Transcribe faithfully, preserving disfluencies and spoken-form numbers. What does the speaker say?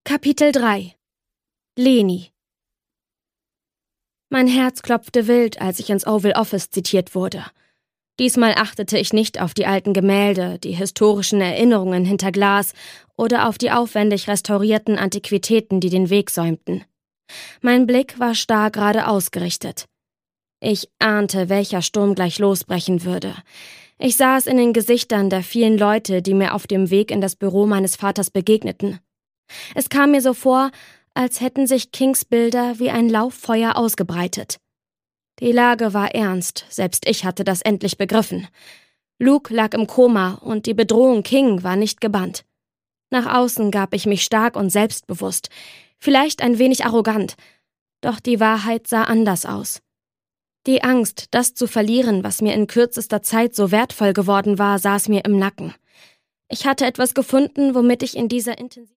Kapitel drei. Leni. Mein Herz klopfte wild, als ich ins Oval Office zitiert wurde. Diesmal achtete ich nicht auf die alten Gemälde, die historischen Erinnerungen hinter Glas oder auf die aufwendig restaurierten Antiquitäten, die den Weg säumten. Mein Blick war starr geradeaus gerichtet. Ich ahnte, welcher Sturm gleich losbrechen würde. Ich sah es in den Gesichtern der vielen Leute, die mir auf dem Weg in das Büro meines Vaters begegneten. Es kam mir so vor, als hätten sich Kings Bilder wie ein Lauffeuer ausgebreitet. Die Lage war ernst, selbst ich hatte das endlich begriffen. Luke lag im Koma und die Bedrohung King war nicht gebannt. Nach außen gab ich mich stark und selbstbewusst, vielleicht ein wenig arrogant, doch die Wahrheit sah anders aus. Die Angst, das zu verlieren, was mir in kürzester Zeit so wertvoll geworden war, saß mir im Nacken. Ich hatte etwas gefunden, womit ich in dieser intensiven